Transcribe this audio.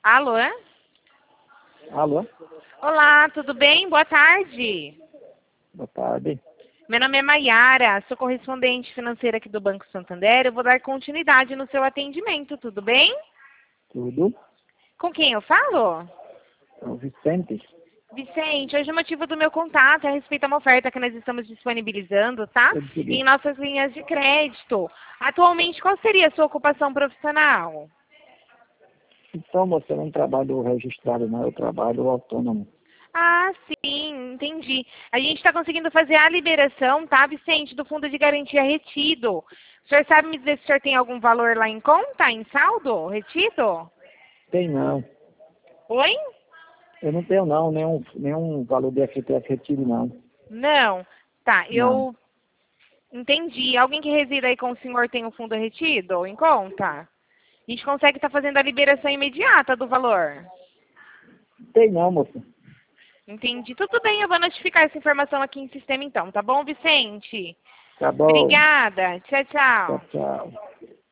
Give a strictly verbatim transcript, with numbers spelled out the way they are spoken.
Alô? Alô? Olá, tudo bem? Boa tarde. Boa tarde. Meu nome é Maiara, sou correspondente financeira aqui do Banco Santander. Eu vou dar continuidade no seu atendimento, tudo bem? Tudo? Com quem eu falo? É o Vicente. Vicente, hoje o motivo do meu contato é a respeito a uma oferta que nós estamos disponibilizando, tá? Eu digo, Em nossas linhas de crédito. Atualmente, qual seria a sua ocupação profissional? então você não trabalha registrado, não, eu trabalho autônomo. Ah, sim, entendi. A gente está conseguindo fazer a liberação, tá, Vicente, do fundo de garantia retido. O senhor sabe me dizer se o senhor tem algum valor lá em conta, em saldo, retido? Tem não. Oi? Eu não tenho não, nenhum, nenhum valor de F T S retido não. Não. Tá, Não. eu entendi. Alguém que resida aí com o senhor tem o fundo retido em conta? A gente consegue estar fazendo a liberação imediata do valor. Tem não, moça. Entendi. Tudo bem, eu vou notificar essa informação aqui em sistema então, tá bom, Vicente? Tá bom. Obrigada. Tchau, Tchau, tchau. tchau.